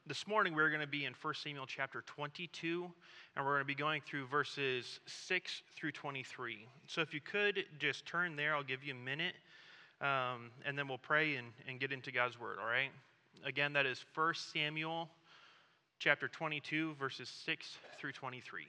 this morning we're going to be in 1 Samuel chapter 22, and we're going to be going through verses 6 through 23. So if you could just turn there, I'll give you a minute, and then we'll pray and get into God's word, all right? Again, that is 1 Samuel chapter 22, verses 6 through 23.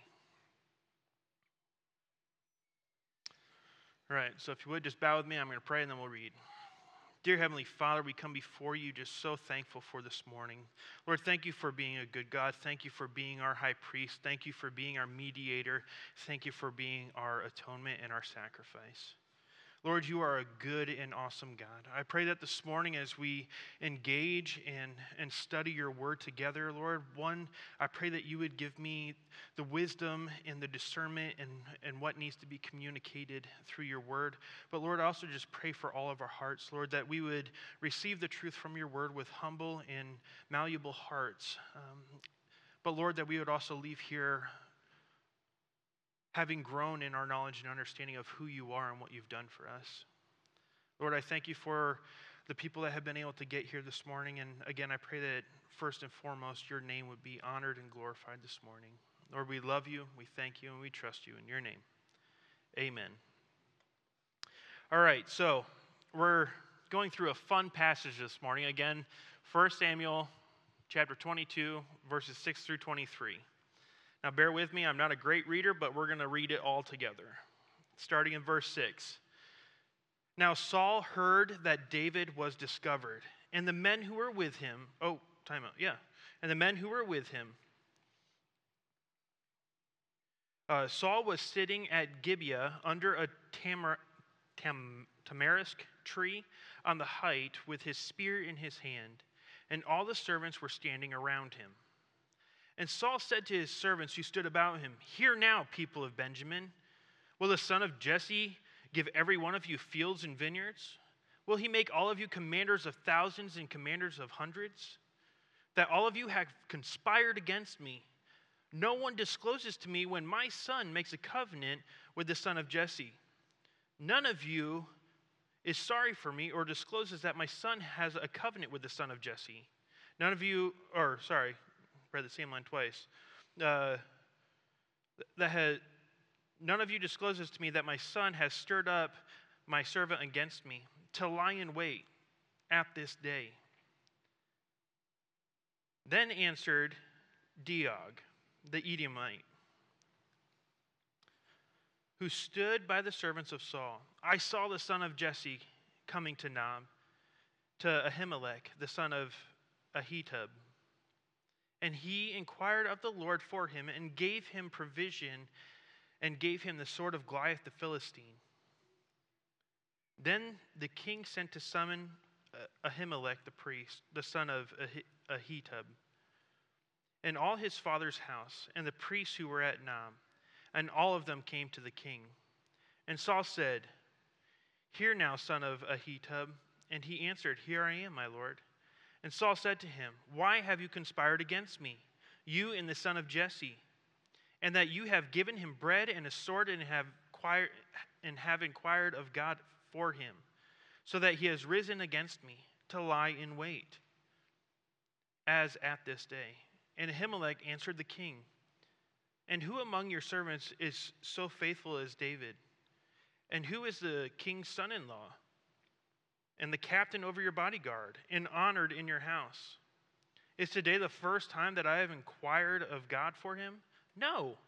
All right, so if you would just bow with me, I'm going to pray and then we'll read. Dear Heavenly Father, we come before you just so thankful for this morning. Lord, thank you for being a good God. Thank you for being our high priest. Thank you for being our mediator. Thank you for being our atonement and our sacrifice. Lord, you are a good and awesome God. I pray that this morning as we engage and study your word together, Lord, I pray that you would give me the wisdom and the discernment and what needs to be communicated through your word. But Lord, I also just pray for all of our hearts, Lord, that we would receive the truth from your word with humble and malleable hearts. But Lord, that we would also leave here having grown in our knowledge and understanding of who you are and what you've done for us. Lord, I thank you for the people that have been able to get here this morning. And again, I pray that first and foremost, your name would be honored and glorified this morning. Lord, we love you, we thank you, and we trust you in your name. Amen. All right, so we're going through a fun passage this morning. Again, 1 Samuel chapter 22, verses 6 through 23. Now, bear with me. I'm not a great reader, but we're going to read it all together. Starting in verse 6. Now, Saul heard that David was discovered, and the men who were with him, and the men who were with him. Saul was sitting at Gibeah under a tamarisk tree on the height with his spear in his hand, and all the servants were standing around him. And Saul said to his servants who stood about him, "Hear now, people of Benjamin. Will the son of Jesse give every one of you fields and vineyards? Will he make all of you commanders of thousands and commanders of hundreds? That all of you have conspired against me. No one discloses to me when my son makes a covenant with the son of Jesse. None of you is sorry for me or discloses that my son has a covenant with the son of Jesse. None of you read the same line twice. None of you discloses to me that my son has stirred up my servant against me to lie in wait at this day." Then answered Doeg, the Edomite, who stood by the servants of Saul, "I saw the son of Jesse coming to Nob, to Ahimelech, the son of Ahitub. And he inquired of the Lord for him and gave him provision and gave him the sword of Goliath the Philistine. Then the king sent to summon Ahimelech the priest, the son of Ahitub, and all his father's house, and the priests who were at Nob, and all of them came to the king. And Saul said, "Hear now, son of Ahitub." And he answered, "Here I am, my lord." And Saul said to him, "Why have you conspired against me, you and the son of Jesse, and that you have given him bread and a sword and have inquired of God for him, so that he has risen against me to lie in wait, as at this day?" And Ahimelech answered the king, "And who among your servants is so faithful as David? And who is the king's son-in-law? And the captain over your bodyguard, and honored in your house? Is today the first time that I have inquired of God for him? No.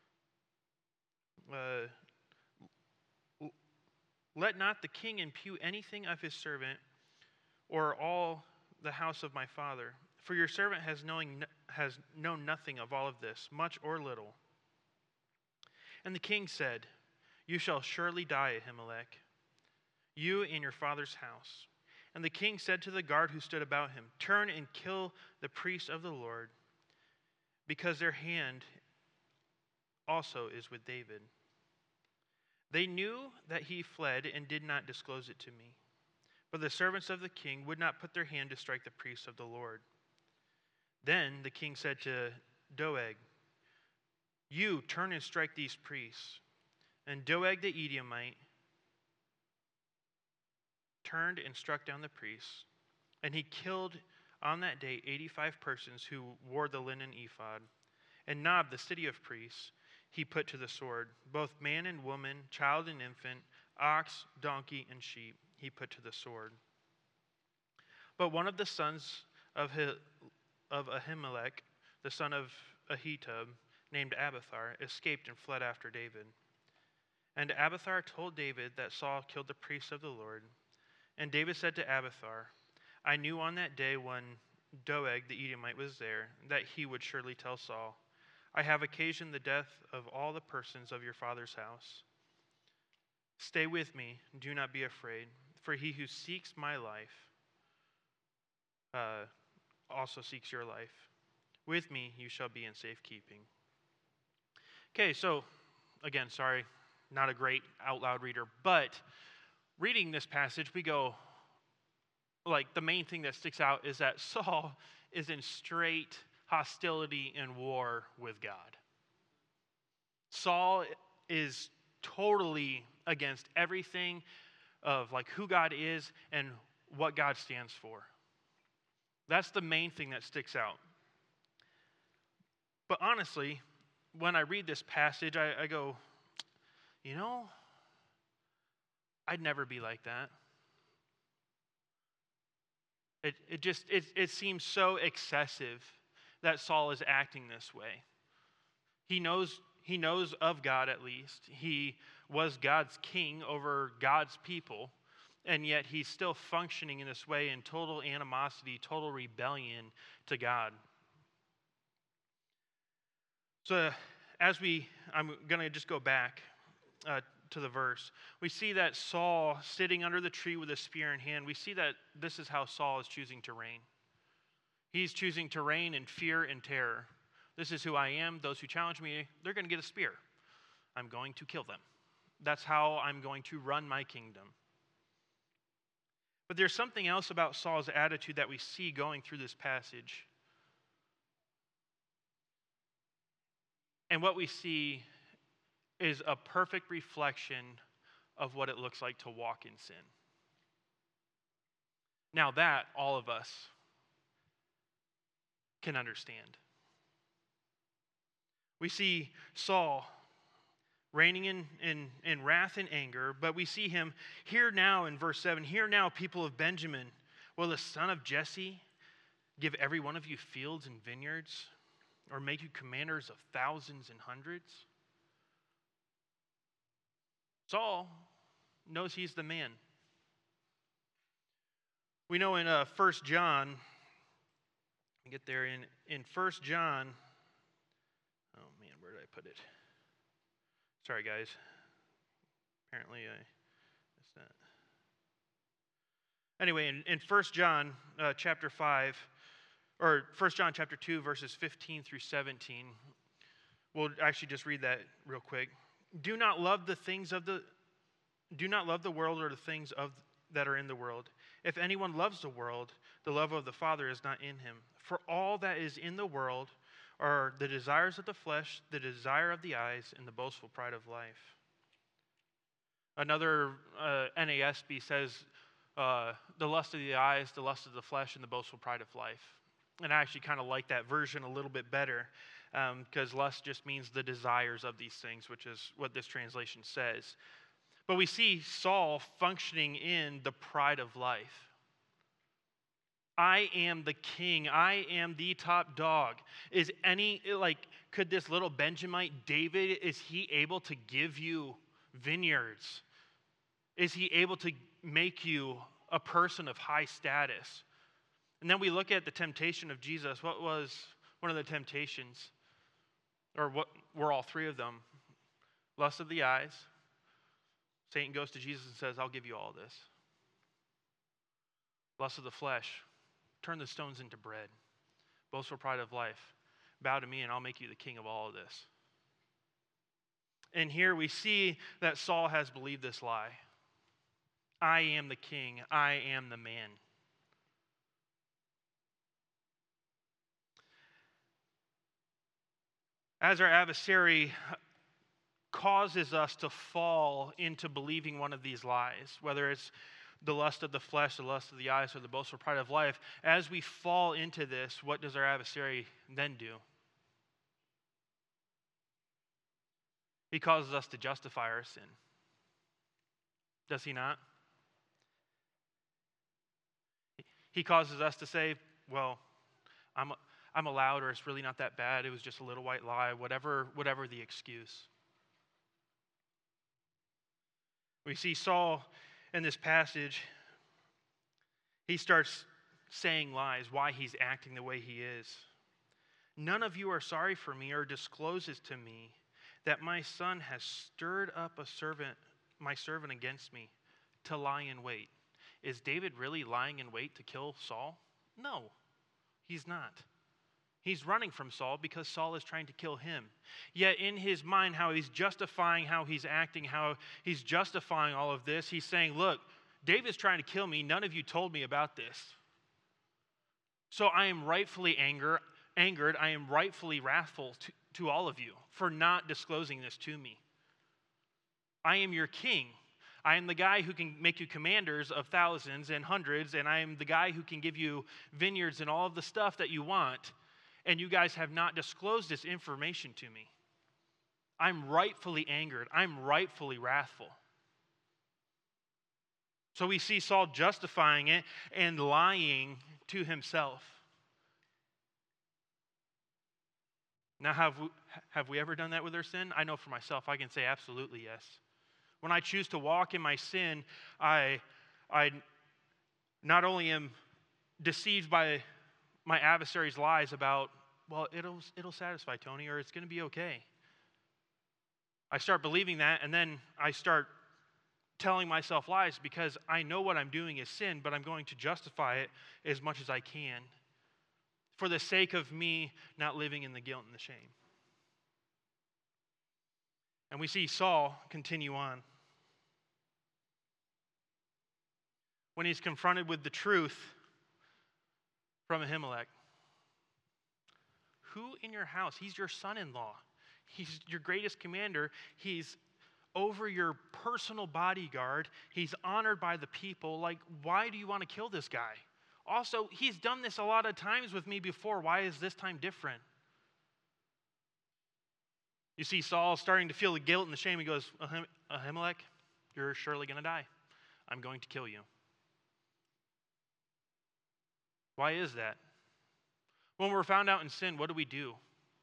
Let not the king impute anything of his servant or all the house of my father, for your servant has known nothing of all of this, much or little." And the king said, "You shall surely die, Ahimelech, you and your father's house." And the king said to the guard who stood about him, "Turn and kill the priests of the Lord, because their hand also is with David." They knew that he fled and did not disclose it to me. But the servants of the king would not put their hand to strike the priests of the Lord. Then the king said to Doeg, "You turn and strike these priests." And Doeg the Edomite turned and struck down the priests, and he killed On that day, 85 persons who wore the linen ephod. And Nob, the city of priests, he put to the sword. Both man and woman, child and infant, ox, donkey, and sheep, he put to the sword. But one of the sons of Ahimelech, the son of Ahitub, named Abiathar, escaped and fled after David. And Abiathar told David that Saul killed the priests of the Lord. And David said to Abiathar, I knew on that day when Doeg the Edomite was there, that he would surely tell Saul, I have occasioned the death of all the persons of your father's house. Stay with me, do not be afraid, for he who seeks my life also seeks your life. With me you shall be in safekeeping. Okay, so again, sorry, not a great out loud reader, but reading this passage, we go, like, the main thing that sticks out is that Saul is in straight hostility and war with God. Saul is totally against everything of like who God is and what God stands for. That's the main thing that sticks out. But honestly, when I read this passage, I go, you know, I'd never be like that. It seems so excessive that Saul is acting this way. He knows of God at least. He was God's king over God's people, and yet he's still functioning in this way in total animosity, total rebellion to God. So I'm going to just go back to the verse. We see that Saul sitting under the tree with a spear in hand. We see that this is how Saul is choosing to reign. He's choosing to reign in fear and terror. This is who I am. Those who challenge me, they're going to get a spear. I'm going to kill them. That's how I'm going to run my kingdom. But there's something else about Saul's attitude that we see going through this passage. And what we see is a perfect reflection of what it looks like to walk in sin. Now that all of us can understand. We see Saul reigning in wrath and anger, but we see him here now in verse 7, hear now, people of Benjamin, will the son of Jesse give every one of you fields and vineyards, or make you commanders of thousands and hundreds? Saul knows he's the man. We know in 1 John, get there in 1 John, oh man, where did I put it? Sorry guys, apparently I missed that. Anyway, in 1 John chapter 5, or 1 John chapter 2, verses 15 through 17, we'll actually just read that real quick. Do not love the world or the things that are in the world. If anyone loves the world, the love of the Father is not in him. For all that is in the world are the desires of the flesh, the desire of the eyes, and the boastful pride of life. Another NASB says, the lust of the eyes, the lust of the flesh, and the boastful pride of life. And I actually kind of like that version a little bit better, because lust just means the desires of these things, which is what this translation says. But we see Saul functioning in the pride of life. I am the king. I am the top dog. Could this little Benjamite David, is he able to give you vineyards? Is he able to make you a person of high status? And then we look at the temptation of Jesus. What was one of the temptations? Or what were all three of them? Lust of the eyes. Satan goes to Jesus and says, I'll give you all this. Lust of the flesh. Turn the stones into bread. Boastful pride of life. Bow to me and I'll make you the king of all of this. And here we see that Saul has believed this lie. I am the king. I am the man. As our adversary causes us to fall into believing one of these lies, whether it's the lust of the flesh, the lust of the eyes, or the boastful pride of life. As we fall into this, what does our adversary then do? He causes us to justify our sin. Does he not? He causes us to say, well, I'm allowed, or it's really not that bad. It was just a little white lie, whatever the excuse. We see Saul in this passage. He starts saying lies, why he's acting the way he is. None of you are sorry for me or discloses to me that my son has stirred up my servant against me to lie in wait. Is David really lying in wait to kill Saul? No, he's not. He's running from Saul because Saul is trying to kill him. Yet in his mind, how he's justifying how he's acting, how he's justifying all of this, he's saying, look, David's trying to kill me. None of you told me about this. So I am rightfully angered. I am rightfully wrathful to all of you for not disclosing this to me. I am your king. I am the guy who can make you commanders of thousands and hundreds, and I am the guy who can give you vineyards and all of the stuff that you want, and you guys have not disclosed this information to me. I'm rightfully angered. I'm rightfully wrathful. So we see Saul justifying it and lying to himself. Now, have we ever done that with our sin? I know for myself, I can say absolutely yes. When I choose to walk in my sin, I not only am deceived by my adversary's lies about, well, it'll satisfy Tony, or it's going to be okay. I start believing that, and then I start telling myself lies because I know what I'm doing is sin, but I'm going to justify it as much as I can for the sake of me not living in the guilt and the shame. And we see Saul continue on. When he's confronted with the truth from Ahimelech. Who in your house? He's your son-in-law. He's your greatest commander. He's over your personal bodyguard. He's honored by the people. Like, why do you want to kill this guy? Also, he's done this a lot of times with me before. Why is this time different? You see Saul starting to feel the guilt and the shame. He goes, Ahimelech, you're surely going to die. I'm going to kill you. Why is that? When we're found out in sin, what do?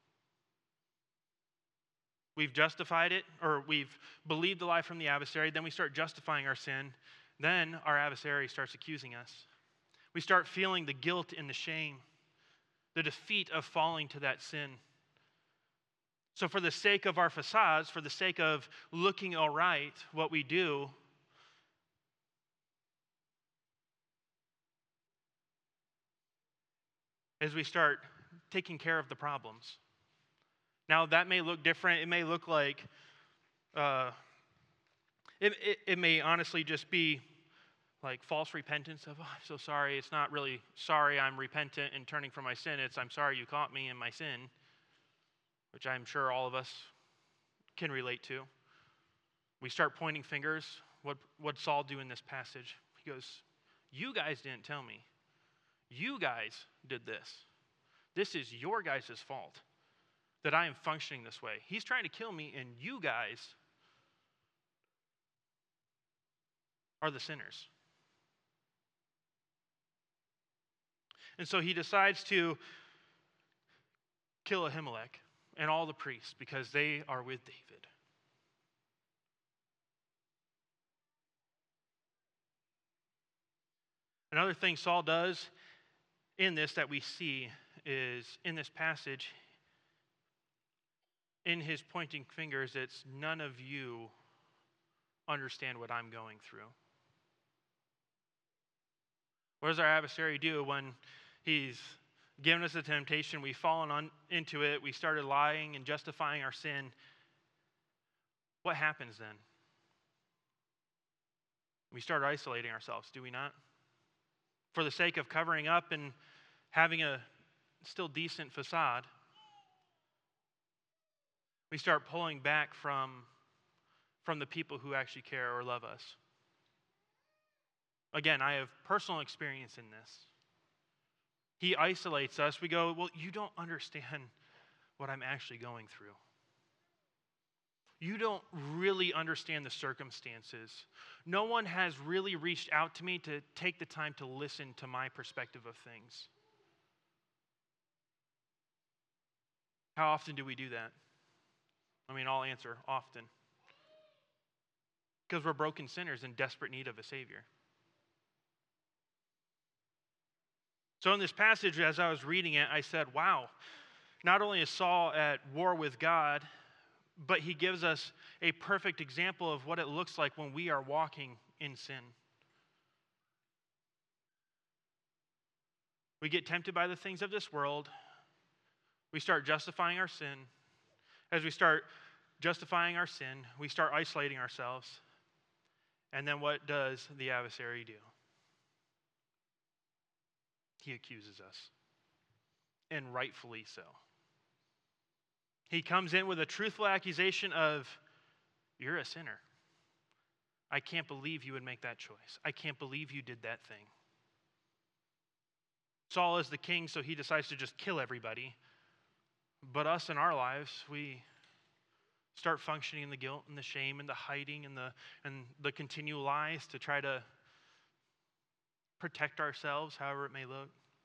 We've justified it, or we've believed the lie from the adversary. Then we start justifying our sin. Then our adversary starts accusing us. We start feeling the guilt and the shame, the defeat of falling to that sin. So for the sake of our facades, for the sake of looking all right, what we do is we start taking care of the problems. Now, that may look different. It may look like, it may honestly just be like false repentance of, oh, I'm so sorry. It's not really sorry I'm repentant and turning from my sin. It's I'm sorry you caught me in my sin, which I'm sure all of us can relate to. We start pointing fingers. What Saul do in this passage? He goes, you guys didn't tell me. You guys did this. This is your guys' fault that I am functioning this way. He's trying to kill me, and you guys are the sinners. And so he decides to kill Ahimelech and all the priests because they are with David. Another thing Saul does in this that we see is in this passage, in his pointing fingers, it's none of you understand what I'm going through. What does our adversary do when he's given us a temptation? We've fallen into it. We started lying and justifying our sin. What happens then? We start isolating ourselves, do we not? For the sake of covering up and having a still decent facade, we start pulling back from the people who actually care or love us. Again, I have personal experience in this. He isolates us. We go, well, you don't understand what I'm actually going through. You don't really understand the circumstances. No one has really reached out to me to take the time to listen to my perspective of things. How often do we do that? I mean, I'll answer often. Because we're broken sinners in desperate need of a Savior. So in this passage, as I was reading it, I said, wow, not only is Saul at war with God, but he gives us a perfect example of what it looks like when we are walking in sin. We get tempted by the things of this world. We start justifying our sin. As we start justifying our sin, we start isolating ourselves. And then what does the adversary do? He accuses us, and rightfully so. He comes in with a truthful accusation of, you're a sinner. I can't believe you would make that choice. I can't believe you did that thing. Saul is the king, so he decides to just kill everybody. But us in our lives, we start functioning in the guilt and the shame and the hiding and the continual lies to try to protect ourselves, however it may look.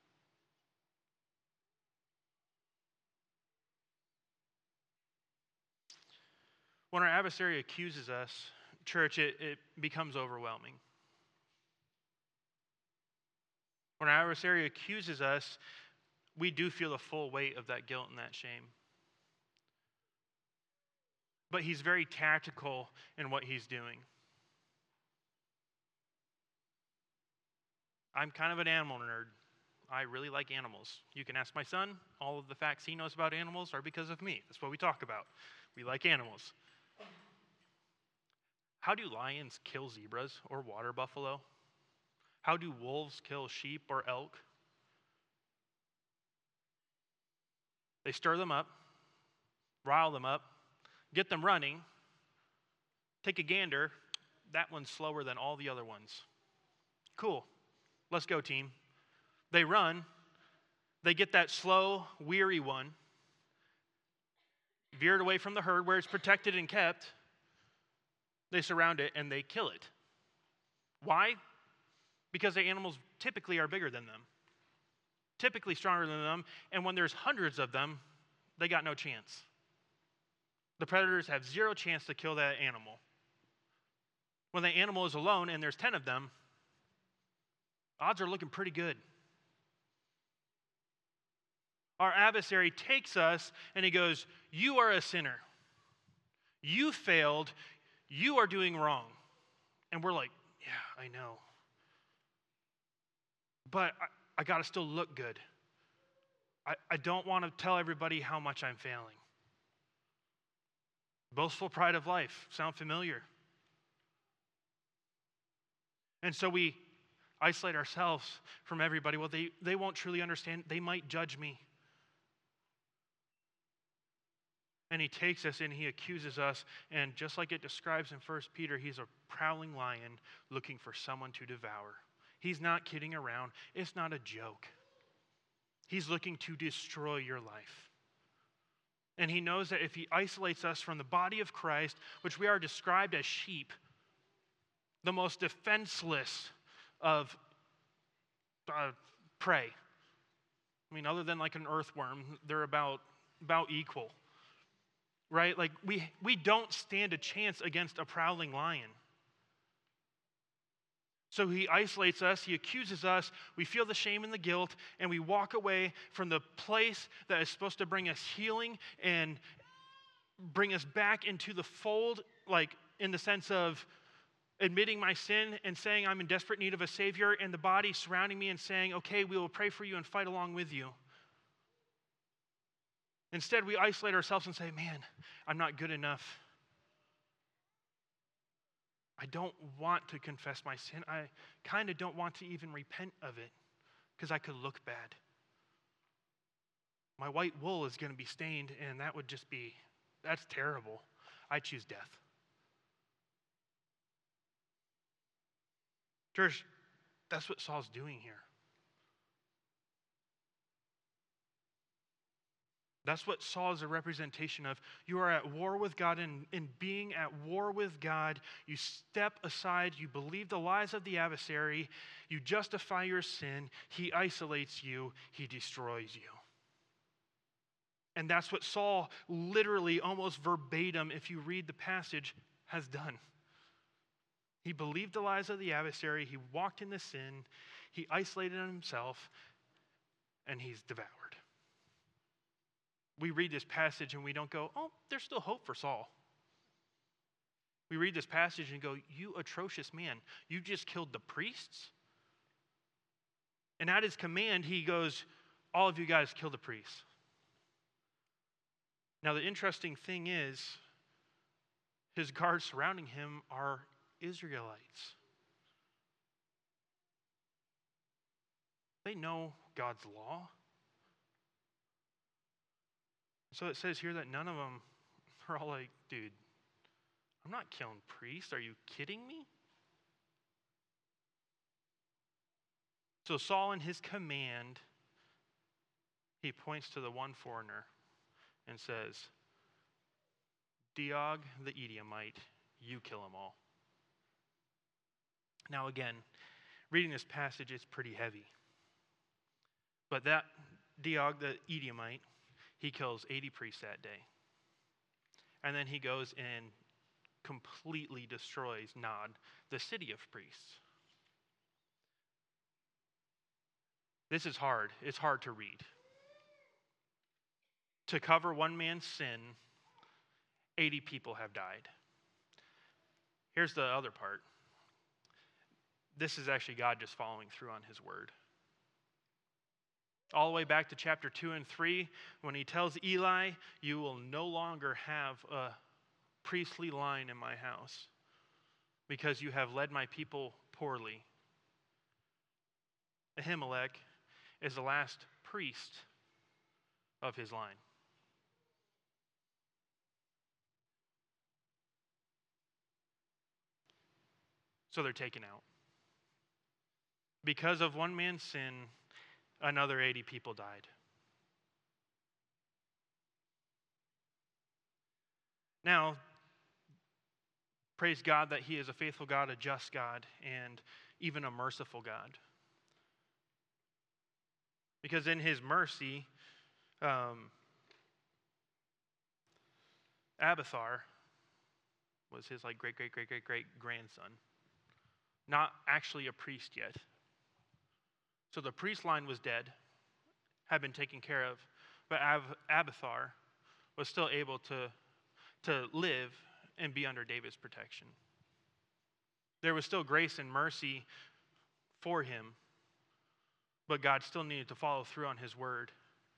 When our adversary accuses us, church, it becomes overwhelming. When our adversary accuses us, we do feel the full weight of that guilt and that shame. But he's very tactical in what he's doing. I'm kind of an animal nerd. I really like animals. You can ask my son. All of the facts he knows about animals are because of me. That's what we talk about. We like animals. How do lions kill zebras or water buffalo? How do wolves kill sheep or elk? They stir them up, rile them up, get them running, take a gander. That one's slower than all the other ones. Cool. Let's go, team. They run. They get that slow, weary one, veered away from the herd where it's protected and kept. They surround it and they kill it. Why? Because the animals typically are bigger than them, typically stronger than them, and when there's hundreds of them, they got no chance. The predators have zero chance to kill that animal. When the animal is alone and there's 10 of them, odds are looking pretty good. Our adversary takes us and he goes, you are a sinner. You failed. You are doing wrong. And we're like, yeah, I know. But I got to still look good. I don't want to tell everybody how much I'm failing. Boastful pride of life. Sound familiar? And so we isolate ourselves from everybody. Well, they won't truly understand. They might judge me. And he takes us and he accuses us. And just like it describes in 1 Peter, he's a prowling lion looking for someone to devour. He's not kidding around. It's not a joke. He's looking to destroy your life. And he knows that if he isolates us from the body of Christ, which we are described as sheep, the most defenseless of prey. I mean, other than like an earthworm, they're about equal. Right? Like we don't stand a chance against a prowling lion. So he isolates us, he accuses us, we feel the shame and the guilt, and we walk away from the place that is supposed to bring us healing and bring us back into the fold, like in the sense of admitting my sin and saying I'm in desperate need of a Savior, and the body surrounding me and saying, okay, we will pray for you and fight along with you. Instead, we isolate ourselves and say, man, I'm not good enough. I don't want to confess my sin. I kind of don't want to even repent of it because I could look bad. My white wool is going to be stained, and that's terrible. I choose death. Church, That's what Saul's doing here. That's what Saul is a representation of. You are at war with God, and in being at war with God, you step aside, you believe the lies of the adversary, you justify your sin, he isolates you, he destroys you. And that's what Saul literally, almost verbatim, if you read the passage, has done. He believed the lies of the adversary, he walked in the sin, he isolated himself, and he's devoured. We read this passage and we don't go, oh, there's still hope for Saul. We read this passage and go, you atrocious man, you just killed the priests? And at his command, he goes, all of you guys kill the priests. Now, the interesting thing is, his guards surrounding him are Israelites. They know God's law. So it says here that none of them are all like, dude, I'm not killing priests. Are you kidding me? So Saul, in his command, he points to the one foreigner and says, Doeg the Edomite, you kill them all. Now again, reading this passage, it's pretty heavy. But that Doeg the Edomite, he kills 80 priests that day. And then he goes and completely destroys Nod, the city of priests. This is hard. It's hard to read. To cover one man's sin, 80 people have died. Here's the other part. This is actually God just following through on his word. All the way back to chapter 2 and 3, when he tells Eli, you will no longer have a priestly line in my house because you have led my people poorly. Ahimelech is the last priest of his line. So they're taken out. Because of one man's sin, another 80 people died. Now, praise God that he is a faithful God, a just God, and even a merciful God. Because in his mercy, Abiathar was his great grandson. Not actually a priest yet. So the priest line was dead, had been taken care of, but Abiathar was still able to live and be under David's protection. There was still grace and mercy for him, but God still needed to follow through on his word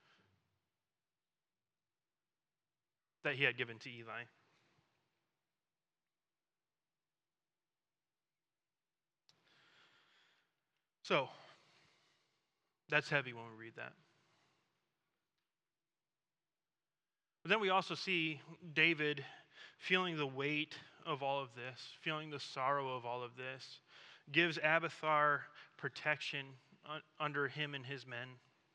that he had given to Eli. So, that's heavy when we read that. But then we also see David feeling the weight of all of this, feeling the sorrow of all of this, gives Abiathar protection under him and his men.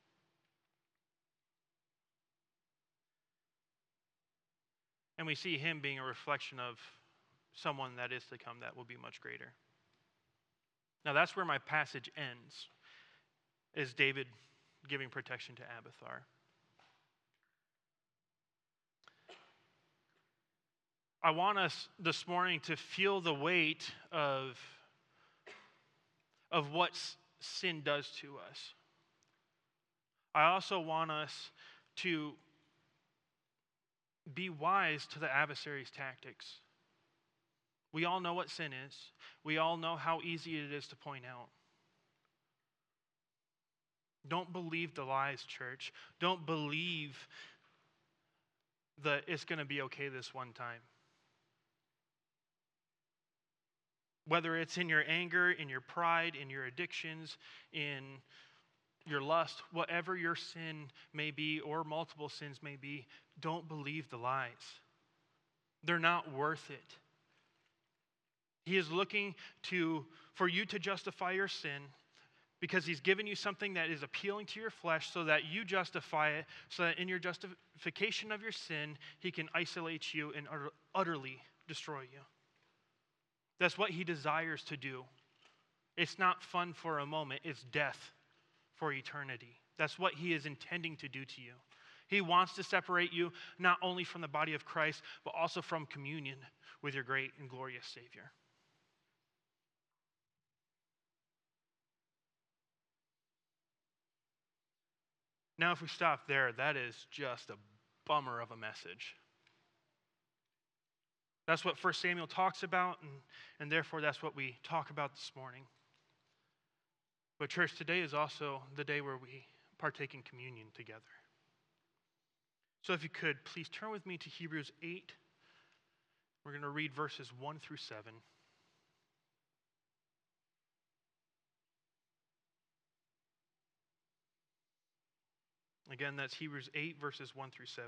And we see him being a reflection of someone that is to come that will be much greater. Now that's where my passage ends, is David giving protection to Abiathar. I want us this morning to feel the weight of what sin does to us. I also want us to be wise to the adversary's tactics. We all know what sin is. We all know how easy it is to point out. Don't believe the lies, church. Don't believe that it's going to be okay this one time. Whether it's in your anger, in your pride, in your addictions, in your lust, whatever your sin may be or multiple sins may be, don't believe the lies. They're not worth it. He is looking for you to justify your sin. because he's given you something that is appealing to your flesh so that you justify it, so that in your justification of your sin, he can isolate you and utterly destroy you. That's what he desires to do. It's not fun for a moment, it's death for eternity. That's what he is intending to do to you. He wants to separate you not only from the body of Christ, but also from communion with your great and glorious Savior. Now, if we stop there, that is just a bummer of a message. That's what 1 Samuel talks about, and therefore that's what we talk about this morning. But church, today is also the day where we partake in communion together. So if you could, please turn with me to Hebrews 8. We're going to read verses 1 through 7. Again, that's Hebrews 8, verses 1 through 7.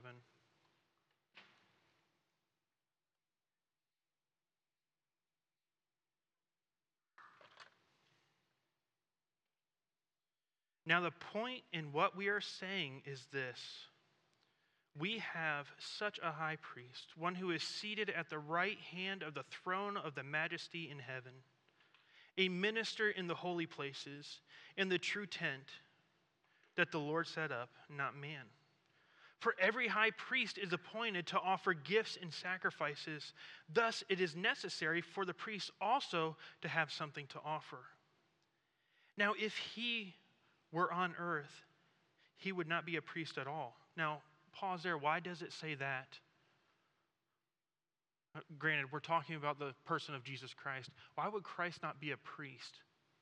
Now, the point in what we are saying is this. We have such a high priest, one who is seated at the right hand of the throne of the majesty in heaven, a minister in the holy places, in the true tent that the Lord set up, not man. For every high priest is appointed to offer gifts and sacrifices. Thus, it is necessary for the priest also to have something to offer. Now, if he were on earth, he would not be a priest at all. Now, pause there. Why does it say that? Granted, we're talking about the person of Jesus Christ. Why would Christ not be a priest?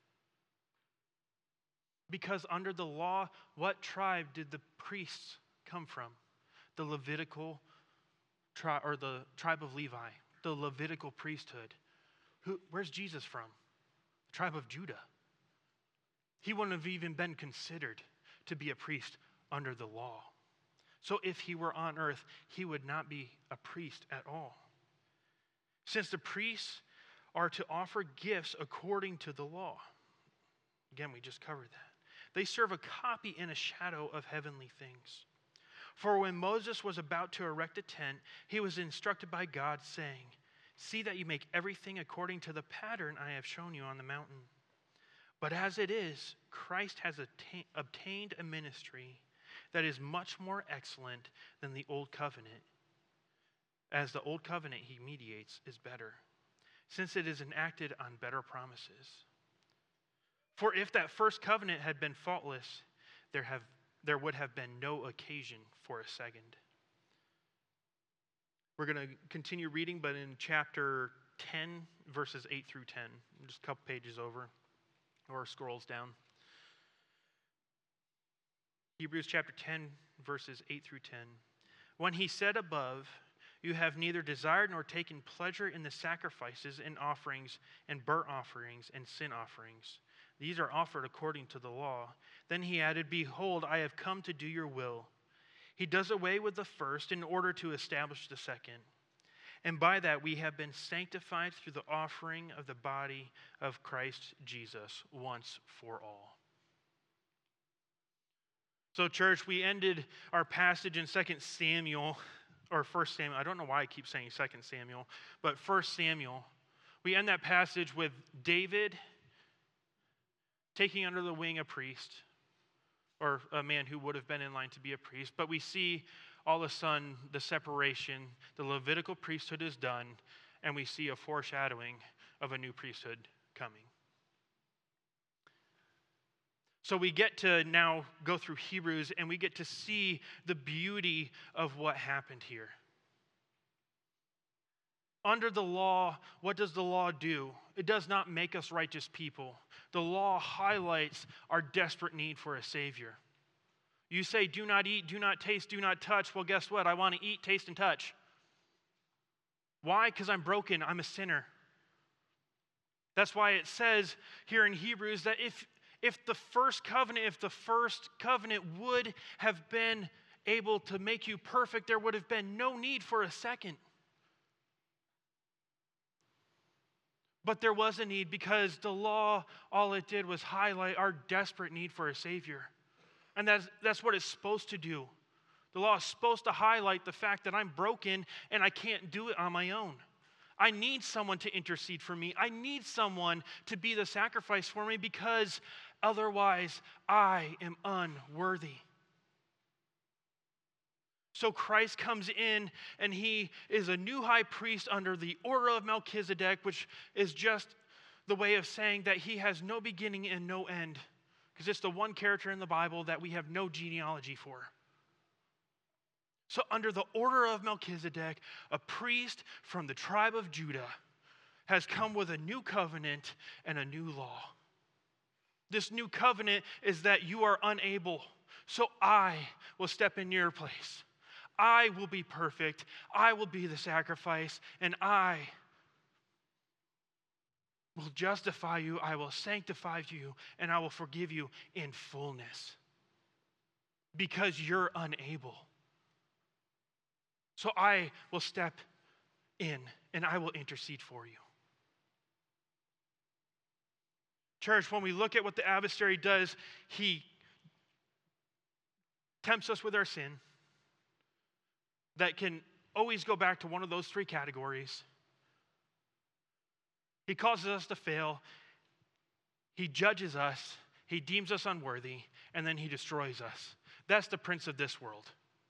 Because under the law, what tribe did the priests come from? The Levitical tribe, or the tribe of Levi, the Levitical priesthood. Where's Jesus from? The tribe of Judah. He wouldn't have even been considered to be a priest under the law. So if he were on earth, he would not be a priest at all. Since the priests are to offer gifts according to the law. Again, we just covered that. They serve a copy and a shadow of heavenly things. For when Moses was about to erect a tent, he was instructed by God, saying, "See that you make everything according to the pattern I have shown you on the mountain." But as it is, Christ has obtained a ministry that is much more excellent than the old covenant, as the old covenant he mediates is better, since it is enacted on better promises. For if that first covenant had been faultless, there would have been no occasion for a second. We're going to continue reading, but in chapter 10, verses 8 through 10, just a couple pages over, or scrolls down. Hebrews chapter 10, verses 8 through 10. When he said above, "You have neither desired nor taken pleasure in the sacrifices and offerings and burnt offerings and sin offerings. These are offered according to the law." Then he added, "Behold, I have come to do your will." He does away with the first in order to establish the second. And by that we have been sanctified through the offering of the body of Christ Jesus once for all. So church, we ended our passage in 2 Samuel, or 1 Samuel. I don't know why I keep saying 2 Samuel, but 1 Samuel. We end that passage with David taking under the wing a priest, or a man who would have been in line to be a priest. But we see all of a sudden the separation, the Levitical priesthood is done, and we see a foreshadowing of a new priesthood coming. So we get to now go through Hebrews, and we get to see the beauty of what happened here. Under the law, what does the law do? It does not make us righteous people. The law highlights our desperate need for a Savior. You say, do not eat, do not taste, do not touch. Well, guess what? I want to eat, taste, and touch. Why? Because I'm broken. I'm a sinner. That's why it says here in Hebrews that if the first covenant would have been able to make you perfect, there would have been no need for a second. But there was a need because the law, all it did was highlight our desperate need for a Savior. And that's what it's supposed to do. The law is supposed to highlight the fact that I'm broken and I can't do it on my own. I need someone to intercede for me. I need someone to be the sacrifice for me because otherwise I am unworthy. So Christ comes in and he is a new high priest under the order of Melchizedek, which is just the way of saying that he has no beginning and no end, because it's the one character in the Bible that we have no genealogy for. So under the order of Melchizedek, a priest from the tribe of Judah has come with a new covenant and a new law. This new covenant is that you are unable, so I will step in your place. I will be perfect. I will be the sacrifice, and I will justify you. I will sanctify you, and I will forgive you in fullness because you're unable. So I will step in, and I will intercede for you. Church, when we look at what the adversary does, he tempts us with our sin. That can always go back to one of those three categories. He causes us to fail. He judges us. He deems us unworthy. And then he destroys us. That's the prince of this world.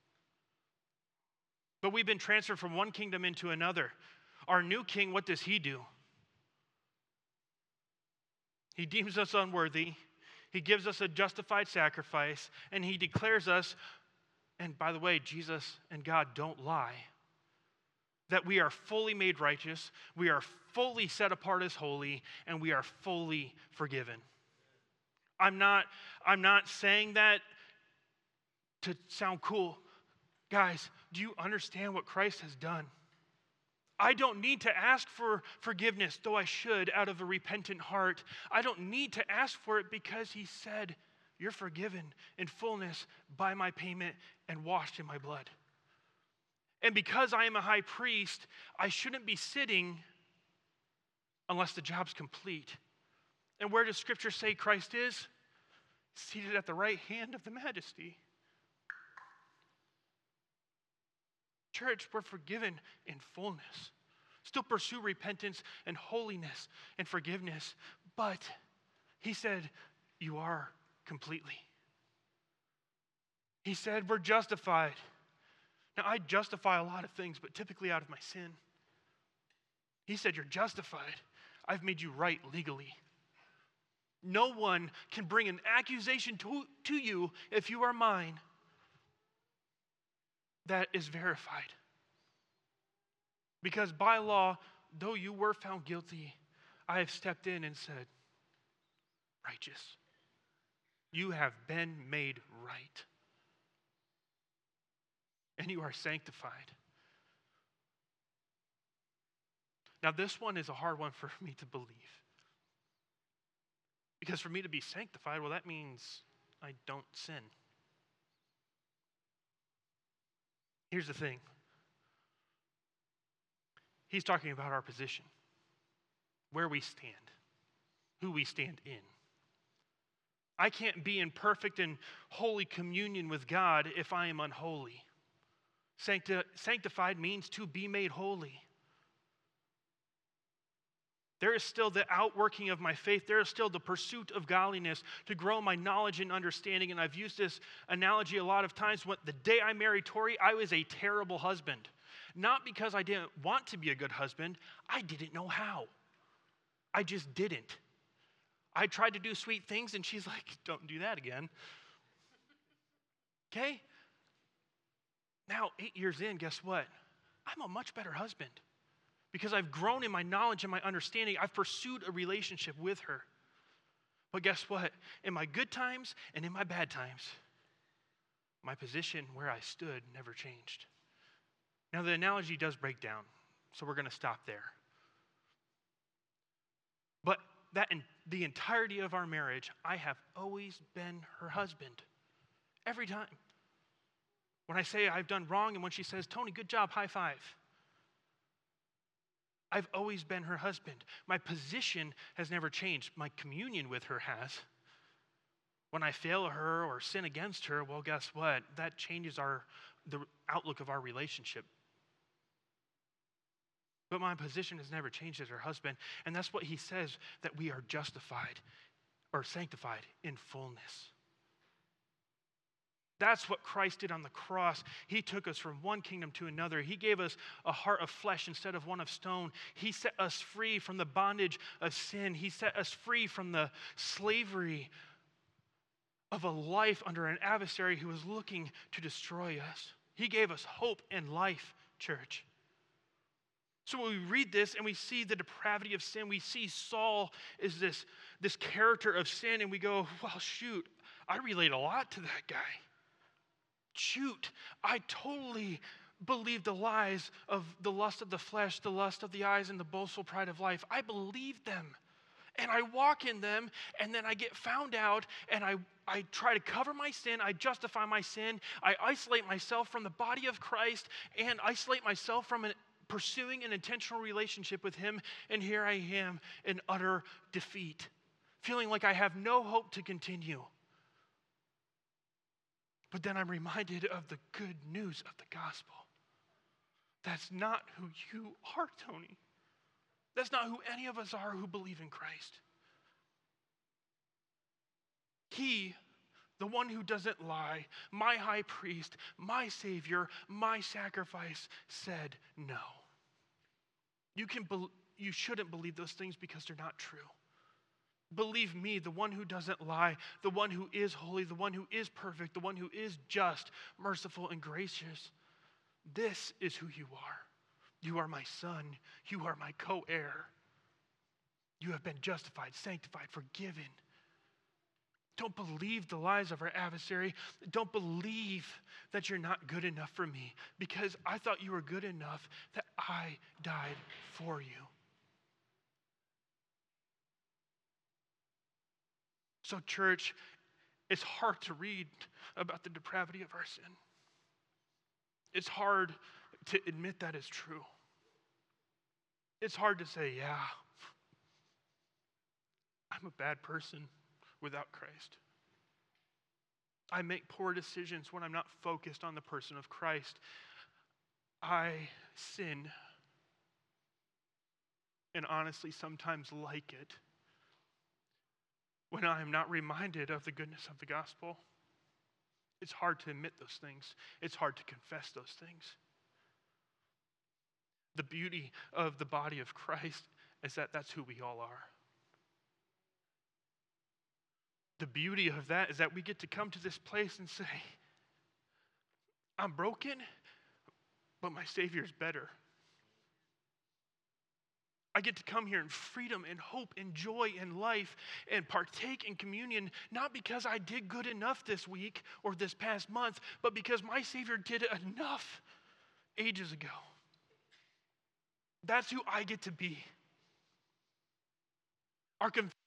But we've been transferred from one kingdom into another. Our new king, what does he do? He deems us unworthy. He gives us a justified sacrifice. And he declares us, and by the way, Jesus and God don't lie, that we are fully made righteous, we are fully set apart as holy, and we are fully forgiven. I'm not saying that to sound cool. Guys, do you understand what Christ has done? I don't need to ask for forgiveness, though I should, out of a repentant heart. I don't need to ask for it because he said, you're forgiven in fullness by my payment and washed in my blood. And because I am a high priest, I shouldn't be sitting unless the job's complete. And where does Scripture say Christ is? Seated at the right hand of the Majesty. Church, we're forgiven in fullness. Still pursue repentance and holiness and forgiveness. But he said, you are completely. He said, we're justified. Now, I justify a lot of things, but typically out of my sin. He said, you're justified. I've made you right legally. No one can bring an accusation to you if you are mine that is verified. Because by law, though you were found guilty, I have stepped in and said, righteous. You have been made right. And you are sanctified. Now, this one is a hard one for me to believe. Because for me to be sanctified, well, that means I don't sin. Here's the thing. He's talking about our position, where we stand, who we stand in. I can't be in perfect and holy communion with God if I am unholy. Sanctified means to be made holy. There is still the outworking of my faith. There is still the pursuit of godliness to grow my knowledge and understanding. And I've used this analogy a lot of times. The day I married Tori, I was a terrible husband. Not because I didn't want to be a good husband. I didn't know how. I just didn't. I tried to do sweet things, and she's like, don't do that again. Okay? Now, 8 years in, guess what? I'm a much better husband. Because I've grown in my knowledge and my understanding. I've pursued a relationship with her. But guess what? In my good times and in my bad times, my position where I stood never changed. Now, the analogy does break down, so we're going to stop there. But that in the entirety of our marriage, I have always been her husband. Every time. When I say I've done wrong and when she says, Tony, good job, high five. I've always been her husband. My position has never changed. My communion with her has. When I fail her or sin against her, well, guess what? That changes the outlook of our relationship. But my position has never changed as her husband. And that's what he says, that we are justified or sanctified in fullness. That's what Christ did on the cross. He took us from one kingdom to another. He gave us a heart of flesh instead of one of stone. He set us free from the bondage of sin. He set us free from the slavery of a life under an adversary who was looking to destroy us. He gave us hope and life, church. So when we read this and we see the depravity of sin, we see Saul is this character of sin, and we go, well, shoot, I relate a lot to that guy. Shoot, I totally believe the lies of the lust of the flesh, the lust of the eyes, and the boastful pride of life. I believe them, and I walk in them, and then I get found out, and I try to cover my sin, I justify my sin, I isolate myself from the body of Christ, and isolate myself from pursuing an intentional relationship with him, and here I am in utter defeat, feeling like I have no hope to continue. But then I'm reminded of the good news of the gospel. That's not who you are, Tony. That's not who any of us are who believe in Christ. He, the one who doesn't lie, my high priest, my Savior, my sacrifice, said no. You shouldn't believe those things because they're not true. Believe me, the one who doesn't lie, the one who is holy, the one who is perfect, the one who is just, merciful, and gracious. This is who you are. You are my son. You are my co-heir. You have been justified, sanctified, forgiven. Don't believe the lies of our adversary. Don't believe that you're not good enough for me, because I thought you were good enough that I died for you. So, church, it's hard to read about the depravity of our sin. It's hard to admit that is true. It's hard to say, yeah, I'm a bad person without Christ. I make poor decisions when I'm not focused on the person of Christ. I sin, and honestly sometimes like it, when I am not reminded of the goodness of the gospel. It's hard to admit those things. It's hard to confess those things. The beauty of the body of Christ is that that's who we all are. The beauty of that is that we get to come to this place and say, I'm broken, but my Savior's better. I get to come here in freedom and hope and joy and life and partake in communion, not because I did good enough this week or this past month, but because my Savior did enough ages ago. That's who I get to be. Our